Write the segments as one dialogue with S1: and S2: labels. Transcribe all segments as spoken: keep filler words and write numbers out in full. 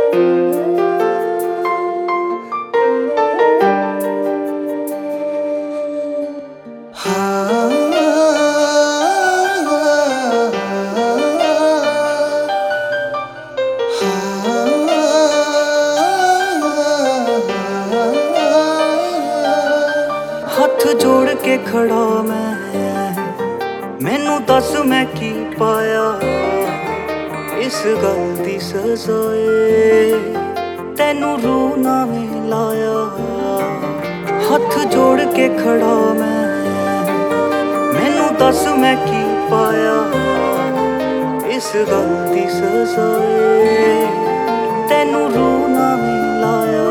S1: हथ जोड़ के खड़ा मैं, मैनू दस मैं की पाया इस गल दी सजाए, तैनू रूह ना मिलाया। हथ जोड़ के खड़ा मैं, मैनू दस मैं की पाया इस गल दी सजाए, तैनू रूह ना मिलाया।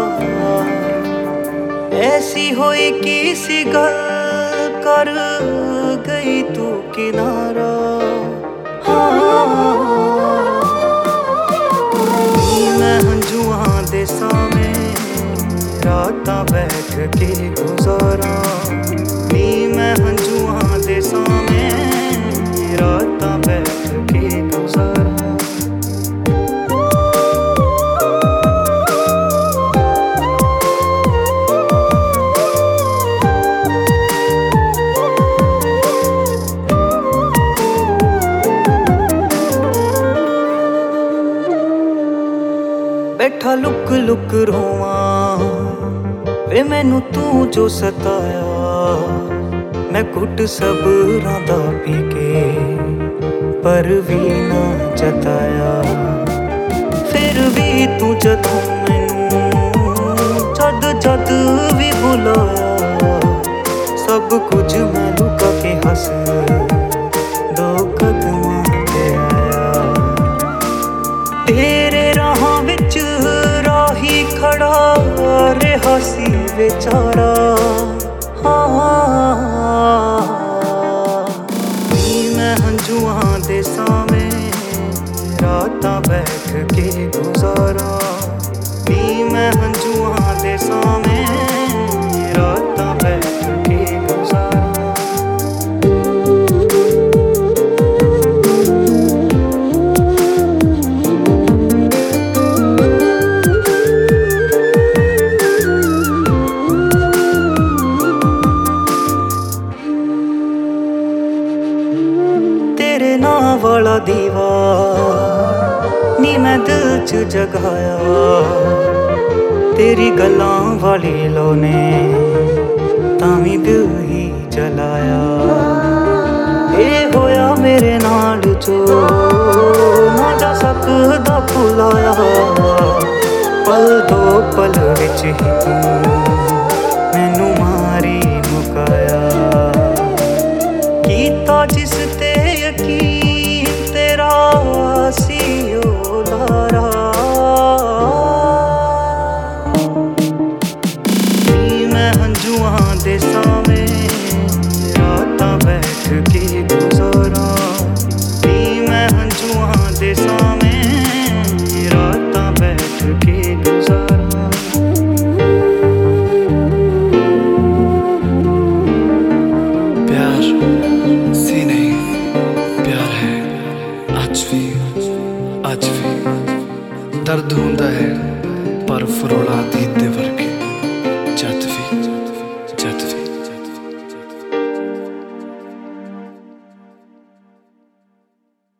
S1: ऐसी होई की सी गल कर गई तू किनारा। हाँ, मैं हंजुआं दे सामे रातां बैठ के गुजारा। नी मैं हंजुआं दे सामे रातां बैठ के गुजारा। बैठा लुक लुक रोवां वे मैनू तू जो सताया। मैं घुट सबरां दा पी के पर भी ना जताया। फिर भी तू जदों मैनू जद जद भी बुलाया, सब कुछ मैं लुका के हस दो कदमां ते आया। तेरे राहां विच राही खड़ा रहा सी बेचारा। हाँ, मैं हंजुआं दे सामे रातां बैठ के गुजारा। नी मैं हंजुआं दे सामे रातां बैठ के गुजारा। तेरे नां वाला दीवा नी मैं दिल च जगाया। तेरी गल्लां वाली लो ने तावी दिल ही जलाया। ये होया मेरे नाल जो ना जा सकदा भुलाया। पल दो पल विच ही तू मैनू मारी मुकाया। कीता जिस ते यकीन तेरा सी ओ लारा। नी मैं हंजुआं दे सामे रातां बैठ के गुजारा। नी मैं हंजुआं दे सामे रातां बैठ के गुजारा। प्यार सी नहीं प्यार है अज भी अज भी। दर्द हुंदा है पर फरोड़ा दी